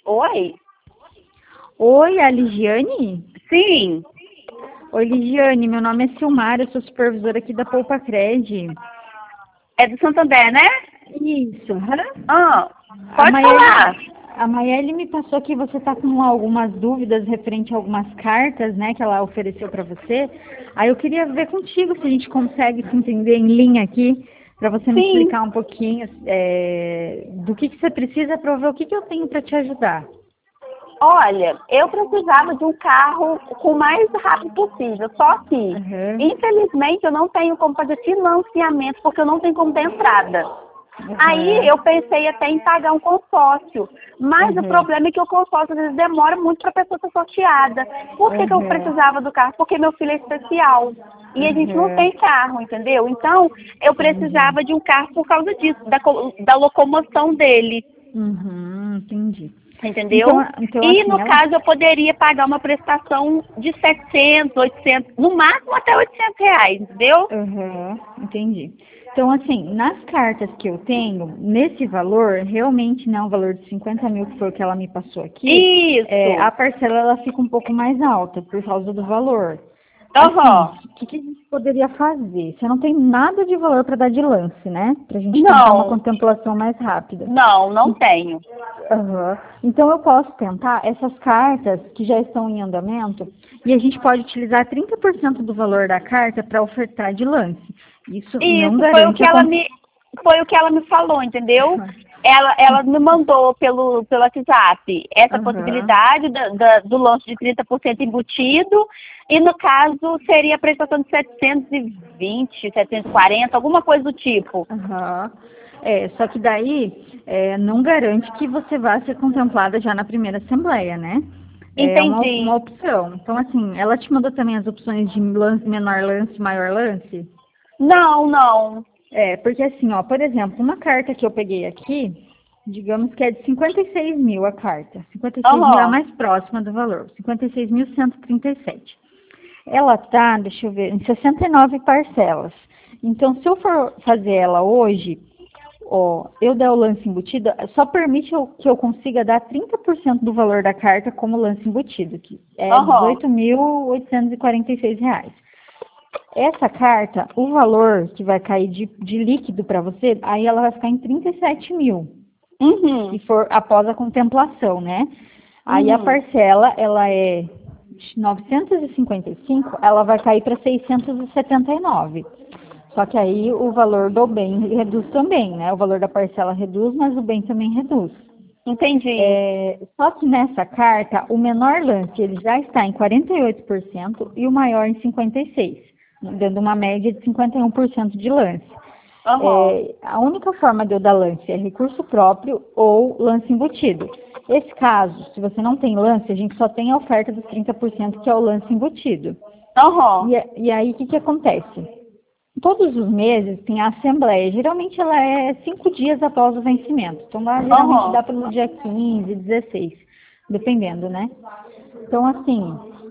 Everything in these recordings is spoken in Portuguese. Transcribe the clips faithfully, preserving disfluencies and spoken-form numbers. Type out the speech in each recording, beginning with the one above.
Oi? Oi, a Ligiane? Sim. Oi, Ligiane, meu nome é Silmara, eu sou supervisora aqui da Poupa Cred. É do Santander, né? Isso, aham. Ah, A pode Maiele, falar. a Maiele me passou que você está com algumas dúvidas referente a algumas cartas, né, que ela ofereceu para você. Aí eu queria ver contigo se a gente consegue se entender em linha aqui, para você me Sim. explicar um pouquinho é, do que, que você precisa para eu ver o que, que eu tenho para te ajudar. Olha, eu precisava de um carro com o mais rápido possível, só que, Aham, infelizmente, eu não tenho como fazer financiamento, porque eu não tenho como ter entrada. Aí aham, eu pensei até em pagar um consórcio, mas o aham, problema é que o consórcio às vezes demora muito para a pessoa ser sorteada. Por que, que eu aham, precisava do carro? Porque meu filho é especial e a gente não aham, tem carro, entendeu? Então eu entendi. precisava de um carro por causa disso, da, co- da locomoção dele. Uhum, entendi. Então, Entendeu? então E assim, no ela. caso eu poderia pagar uma prestação de setecentos, oitocentos, no máximo até oitocentos reais, entendeu? Aham, entendi. Então, assim, nas cartas que eu tenho, nesse valor, realmente não, o valor de cinquenta mil, que foi o que ela me passou aqui, é, a Isso. parcela ela fica um pouco mais alta por causa do valor. Assim, Aham. o que, que a gente poderia fazer? Você não tem nada de valor para dar de lance, né? Para a gente tentar uma Não, contemplação mais rápida. não, não tenho. Aham. Então eu posso tentar essas cartas que já estão em andamento e a gente pode utilizar trinta por cento do valor da carta para ofertar de lance. Isso não Isso foi o garante que a ela con- me foi o que ela me falou, entendeu? Ela, ela me mandou pelo, pelo WhatsApp essa Aham. possibilidade da, da- do lance de trinta por cento embutido e no caso seria a prestação de setecentos e vinte, setecentos e quarenta, alguma coisa do tipo. Aham. É, só que daí é, não garante que você vá ser contemplada já na primeira assembleia, né? É uma, uma Entendi. opção. Então, assim, ela te mandou também as opções de lance, menor lance, maior lance? Não, não. É, porque assim, ó, por exemplo, uma carta que eu peguei aqui, digamos que é de cinquenta e seis mil a carta. cinquenta e seis mil é a Aham. mais próxima do valor, cinquenta e seis mil cento e trinta e sete. Ela tá, deixa eu ver, em sessenta e nove parcelas. Então, se eu for fazer ela hoje, ó, eu der o lance embutido, só permite eu- que eu consiga dar trinta por cento do valor da carta como lance embutido, que é Aham. dezoito mil oitocentos e quarenta e seis reais. Essa carta, o valor que vai cair de, de líquido para você, aí ela vai ficar em trinta e sete mil, se Uhum. for após a contemplação, né? Aí a Uhum. parcela, ela é novecentos e cinquenta e cinco, ela vai cair para seiscentos e setenta e nove. Só que aí o valor do bem reduz também, né? O valor da parcela reduz, mas o bem também reduz. Entendi. É, só que nessa carta, o menor lance ele já está em quarenta e oito por cento e o maior em cinquenta e seis por cento, dando uma média de cinquenta e um por cento de lance. Aham. É, a única forma de eu dar lance é recurso próprio ou lance embutido. Esse caso, se você não tem lance, a gente só tem a oferta dos trinta por cento, que é o lance embutido. Aham. E, e aí, o que, que acontece? Todos os meses tem a assembleia. Geralmente ela é cinco dias após o vencimento. Então lá geralmente Aham. dá para no dia quinze, dezesseis, dependendo, né? Então assim,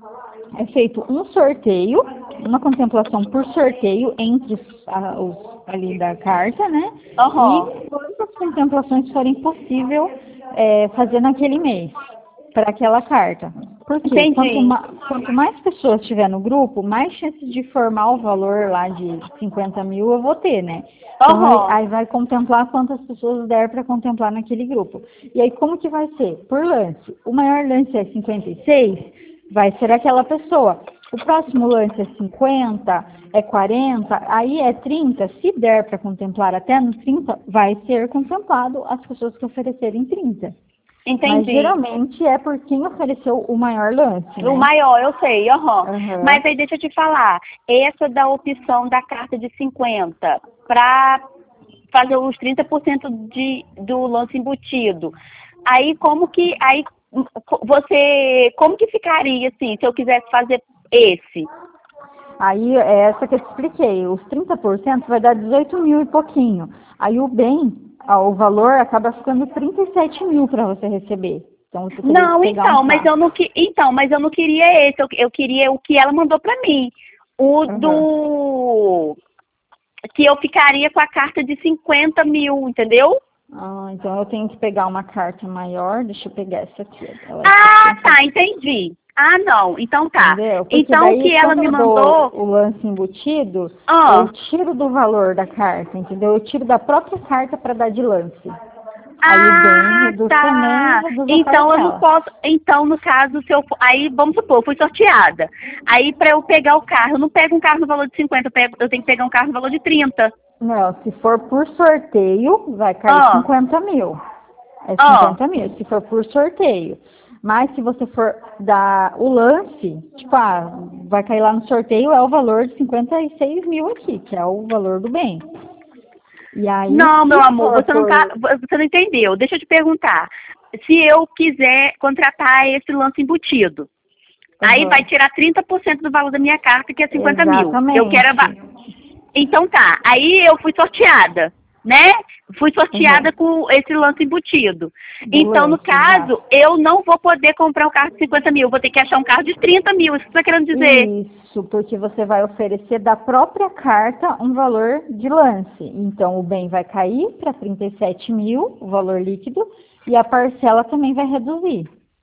é feito um sorteio, uma contemplação por sorteio entre os, a- os ali da carta, né? E Aham. quantas contemplações forem possível é, fazer naquele mês para aquela carta. Porque quanto, Entendi. ma quanto mais pessoas tiver no grupo, mais chances de formar o valor lá de cinquenta mil eu vou ter, né? Então aí, Aham. aí vai contemplar quantas pessoas der para contemplar naquele grupo. E aí como que vai ser? Por lance. O maior lance é cinquenta e seis, vai ser aquela pessoa. O próximo lance é cinquenta, é quarenta, aí é trinta. Se der para contemplar até no trinta, vai ser contemplado as pessoas que oferecerem trinta. Mas Entendi. geralmente é por quem ofereceu o maior lance, O né? maior, eu sei, aham. Aham. Mas aí deixa eu te falar, essa da opção da carta de cinquenta para fazer os trinta por cento de, do lance embutido. Aí como que, aí você, como que ficaria assim, se eu quisesse fazer esse? Aí é essa que eu te expliquei. Os trinta por cento vai dar dezoito mil e pouquinho. Aí o bem, ah, o valor acaba ficando trinta e sete mil para você receber. Então você teria que Não, pegar um então, mas carro. eu não que, então, mas eu não queria esse, eu, eu queria o que ela mandou para mim. O Aham. do que eu ficaria com a carta de cinquenta mil, entendeu? Ah, então eu tenho que pegar uma carta maior, deixa eu pegar essa aqui. Ela Ah, tá, entendi. Ah, não, então tá. Entendeu? Porque Então o daí, que ela quando me eu dou mandou... o lance embutido, eu Ah, tiro do valor da carta, entendeu? Eu tiro da própria carta para dar de lance. Aí o bem ah, reduz também e tá. reduz a Então eu não parcela. posso. Então, no caso, se eu for- aí, vamos supor, eu fui sorteada. Aí, para eu pegar o carro, eu não pego um carro no valor de cinquenta, eu, pego, eu tenho que pegar um carro no valor de trinta. Não, se for por sorteio, vai cair Ah, cinquenta mil. É ah. cinquenta mil, se for por sorteio. Mas se você for dar o lance, tipo, ah, vai cair lá no sorteio, é o valor de cinquenta e seis mil aqui, que é o valor do bem. E aí, Não, meu se amor, for você não tá, por... você não entendeu. Deixa eu te perguntar. Se eu quiser contratar esse lance embutido, aí vai Aham. tirar trinta por cento do valor da minha carta, que é cinquenta mil. Eu quero. aba- Exatamente. Então tá. Aí eu fui sorteada, né? Fui sorteada Aham. com esse lance embutido. Do Então, no lance, exato. caso, eu não vou poder comprar um carro de cinquenta mil. Eu vou ter que achar um carro de trinta mil. Isso que você está querendo dizer? Isso, porque você vai oferecer da própria carta um valor de lance. Então, o bem vai cair para trinta e sete mil, o valor líquido, e a parcela também vai reduzir.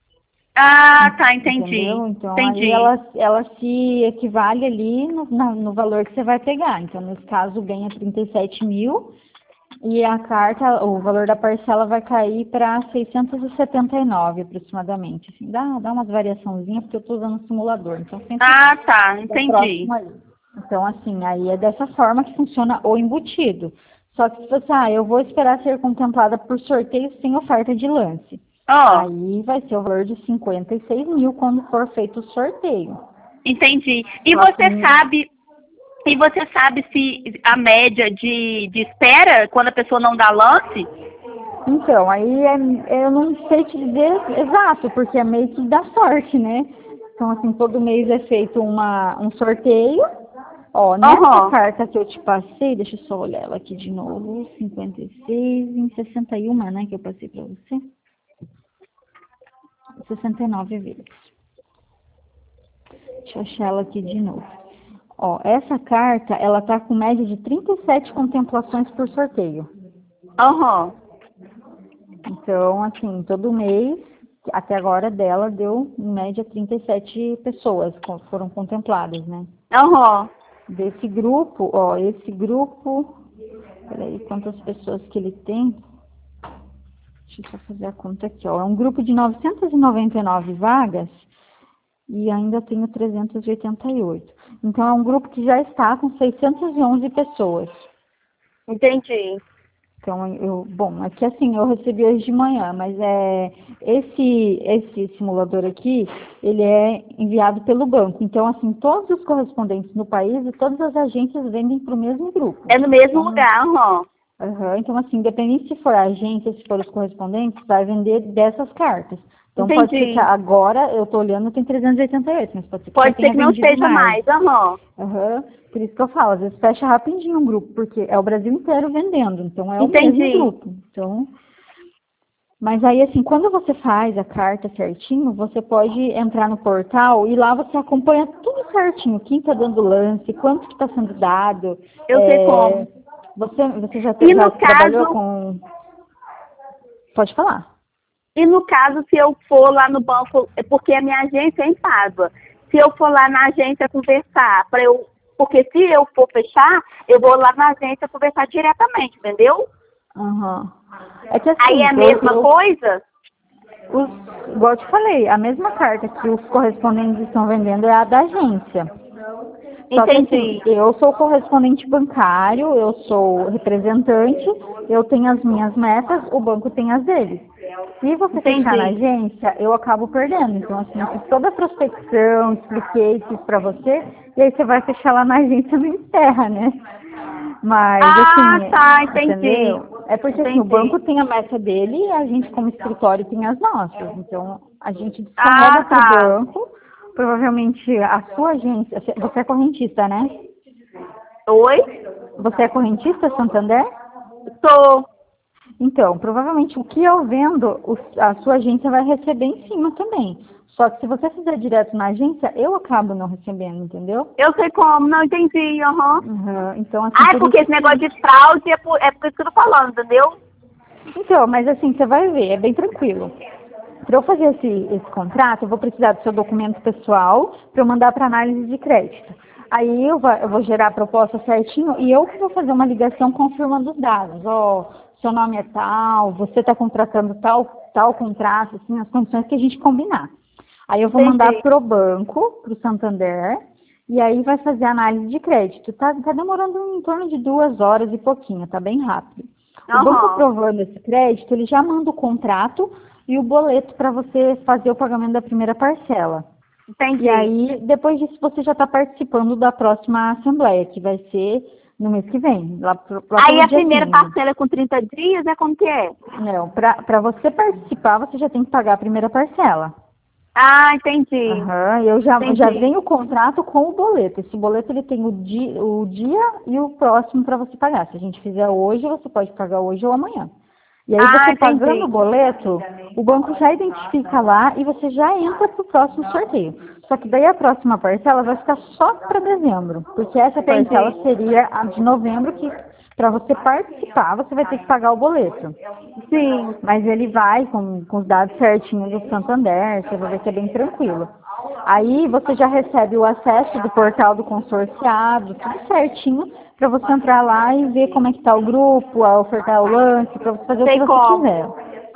Ah, En- tá, entendi. Entendeu? Então, aí Entendi. ela, ela se equivale ali no, na- no valor que você vai pegar. Então, nesse caso, o bem é trinta e sete mil e a carta, o valor da parcela vai cair para seiscentos e setenta e nove aproximadamente. Assim, dá, dá umas variaçãozinhas porque eu estou usando o simulador. Então, sempre Ah, tá, é entendi. próximo ali. Então, assim, aí é dessa forma que funciona o embutido. Só que se você, ah, eu vou esperar ser contemplada por sorteio sem oferta de lance. Ó, Aí vai ser o valor de cinquenta e seis mil quando for feito o sorteio. entendi. E Só que, você sabe, e você sabe se a média de, de espera quando a pessoa não dá lance? então, aí é, eu não sei te dizer exato, porque é meio que dá sorte, né? Então, assim, todo mês é feito uma, um sorteio. Ó, nessa Aham. carta que eu te passei, deixa eu só olhar ela aqui de novo, cinquenta e seis em sessenta e um, né, que eu passei para você. sessenta e nove vezes. Deixa eu achar ela aqui de novo. Ó, essa carta, ela tá com média de trinta e sete contemplações por sorteio. Aham. Então, assim, todo mês, até agora dela, deu em média trinta e sete pessoas co- foram contempladas, né? Aham. Desse grupo, ó, esse grupo, peraí, quantas pessoas que ele tem? Deixa eu só fazer a conta aqui, ó. É um grupo de novecentas e noventa e nove vagas e ainda tenho trezentas e oitenta e oito. Então, é um grupo que já está com seiscentas e onze pessoas. Entendi. Então, eu, bom, aqui assim, eu recebi hoje de manhã, mas é, esse, esse simulador aqui, ele é enviado pelo banco. Então, assim, todos os correspondentes no país e todas as agências vendem para o mesmo grupo. É no mesmo Então, lugar, aham. aham, então, assim, independente se for a agência, se for os correspondentes, vai vender dessas cartas. Então, pode ser que Entendi. agora, eu estou olhando, tem trezentas e oitenta e oito, mas pode ser que já Pode ser tenha que não vendido seja mais. mais, aham. Aham. Por isso que eu falo, às vezes fecha rapidinho um grupo, porque é o Brasil inteiro vendendo, então é o mesmo Entendi. grupo. Então, mas aí assim, quando você faz a carta certinho, você pode entrar no portal e lá você acompanha tudo certinho, quem está dando lance, quanto que está sendo dado. Eu sei é, como. você, você já, te- E já no trabalhou caso, com. Pode falar. e no caso, se eu for lá no banco, é porque a minha agência é em Pádua. Se eu for lá na agência conversar, para eu, porque se eu for fechar, eu vou lá na agência conversar diretamente, entendeu? Aham. É que Aí é assim, a eu, mesma eu coisa? os, igual eu te falei, a mesma carta que os correspondentes estão vendendo é a da agência. Só que assim, Entendi. eu sou correspondente bancário, eu sou representante, eu tenho as minhas metas, o banco tem as dele. Se você fechar na Entendi. agência, eu acabo perdendo. Então, assim, eu fiz toda a prospecção, expliquei tudo pra você, e aí você vai fechar lá na agência, não encerra, né? Mas, Ah, assim, tá, entendi. entendeu? É porque, assim, o banco Entendi. tem a meta dele e a gente, como escritório, tem as nossas. Então, a gente descarrega Ah, para o tá. banco, provavelmente a sua agência, você é correntista, né? Oi? Você é correntista, Santander? Sou. Então, provavelmente o que eu vendo, o- a sua agência vai receber em cima também. Só que se você fizer direto na agência, eu acabo não recebendo, entendeu? Eu sei como, não entendi, aham. Uhum. Então, assim, Ah, é por porque isso esse negócio que... de fraude é por, é por isso que eu tô falando, entendeu? Então, mas assim, você vai ver, é bem tranquilo. Para eu fazer esse, esse contrato, eu vou precisar do seu documento pessoal para eu mandar para análise de crédito. Aí eu, va- eu vou gerar a proposta certinho e eu que vou fazer uma ligação confirmando os dados. Ó, seu nome é tal, você está contratando tal, tal contrato, assim, as condições que a gente combinar. Aí eu vou mandar Entendi. para o banco, para o Santander, e aí vai fazer a análise de crédito. Tá, tá demorando em torno de duas horas e pouquinho, tá bem rápido. O banco Aham. aprovando esse crédito, ele já manda o contrato e o boleto para você fazer o pagamento da primeira parcela. E Entendi. aí, depois disso, você já está participando da próxima assembleia, que vai ser no mês que vem, lá, pro- lá Aí pelo a dia primeira quinze. parcela é com trinta dias, é como que é? Não, para você participar, você já tem que pagar a primeira parcela. Ah, entendi. Aham, eu já, já Entendi. venho o contrato com o boleto. Esse boleto ele tem o dia, o dia e o próximo para você pagar. Se a gente fizer hoje, você pode pagar hoje ou amanhã. E aí Ah, você pagando o entendi. boleto, o banco já identifica lá e você já entra para o próximo sorteio. Só que daí a próxima parcela vai ficar só para dezembro, porque essa parcela Entendi. seria a de novembro, que para você participar você vai ter que pagar o boleto. Sim. Mas ele vai com, com os dados certinhos do Santander, você vai ver que é bem tranquilo. Aí você já recebe o acesso do portal do consorciado, tudo certinho, para você entrar lá e ver como é que está o grupo, a ofertar o lance, para você fazer o que Sei você como. quiser.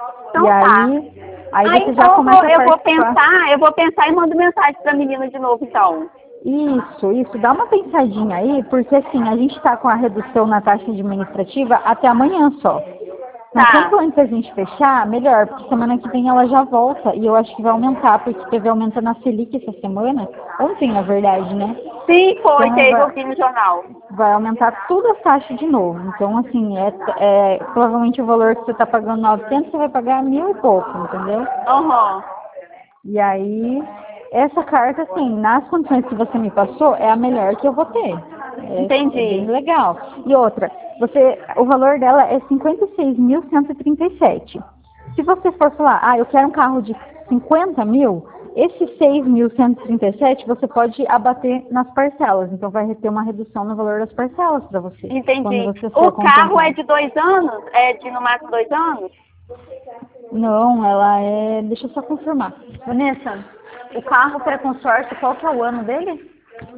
E Então tá. aí, aí Ah, você já então eu começa vou, a eu vou participar. pensar, eu vou pensar e mando mensagem pra menina de novo, então. Isso, isso, dá uma pensadinha aí, porque assim, a gente está com a redução na taxa administrativa até amanhã só. Então, Tá. quanto antes a gente fechar, melhor, porque semana que vem ela já volta e eu acho que vai aumentar, porque teve aumento na Selic essa semana, ontem na verdade, né? Sim, foi, Então teve, eu vai, vi no jornal. vai aumentar tudo as taxas de novo. Então, assim, é, é provavelmente o valor que você está pagando novecentos, você vai pagar mil e pouco, entendeu? Aham. E aí, essa carta, assim, nas condições que você me passou, é a melhor que eu vou ter. É, é bem Entendi. legal. E outra, você, o valor dela é cinquenta e seis mil cento e trinta e sete. Se você for falar, ah, eu quero um carro de cinquenta mil, esses seis mil cento e trinta e sete você pode abater nas parcelas. Então vai ter uma redução no valor das parcelas para você, quando Entendi. você O for carro é contemplar. de dois anos? É de no máximo dois anos? Não, ela é. Deixa eu só confirmar. Vanessa, o carro pré-consórcio, qual que é o ano dele?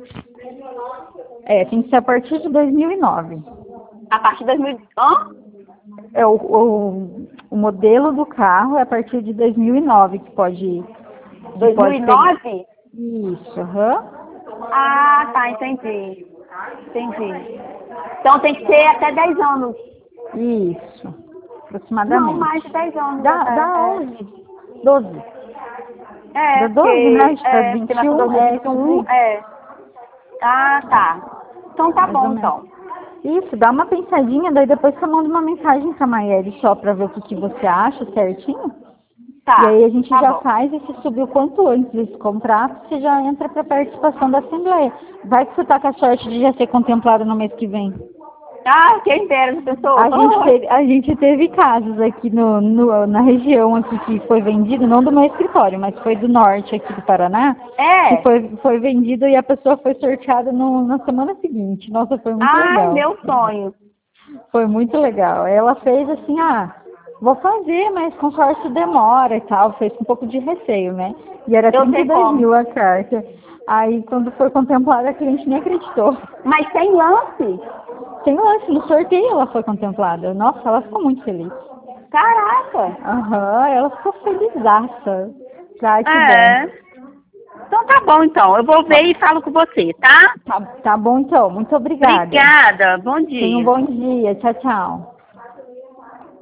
É, tem que ser a partir de dois mil e nove. A partir de dois mil. Hã? É, o, o, o modelo do carro é a partir de dois mil e nove que pode, que pode pegar. dois mil e nove? Isso, aham. Ah, tá, entendi. Entendi. Então tem que ser até dez anos. Isso, Não, mais de aproximadamente. dez anos Dá, até. dá É, onze, doze. é Dá doze, né? porque, Está é, porque vinte e nasceu em um, é isso dois mil e vinte e um. aí. É. Ah, tá. Então tá Mais ou bom, menos. então. Isso, dá uma pensadinha, daí depois você manda uma mensagem pra Maiele só pra ver o que, que você acha certinho. E Tá, aí a gente tá já bom. faz e se subir o quanto antes esse contrato, você já entra para participação da Assembleia. Vai que você tá com a sorte de já ser contemplado no mês que vem. Ah, quem dera, já pensou? A gente teve, a gente teve casos aqui no, no- na região aqui que foi vendido, não do meu escritório, mas foi do norte aqui do Paraná, que É. foi, foi vendido e a pessoa foi sorteada no, na semana seguinte. Nossa, foi muito Ai, legal. meu sonho. Foi muito legal. Ela fez assim, ah, vou fazer, mas consórcio demora e tal. Fez com um pouco de receio, né? E era Eu trinta e sei dois como. mil a carta. Aí, quando foi contemplada, a cliente nem acreditou. Mas tem lance? Tem lance, no sorteio ela foi contemplada. Nossa, ela ficou muito feliz. Caraca. Aham, ela ficou felizaça. Ai, que bom. É. Então tá bom, então. Eu vou ver Tá, e falo com você, tá? tá, tá bom, então. Muito obrigada. Obrigada. Bom Tenha um dia. bom dia. Tchau, tchau.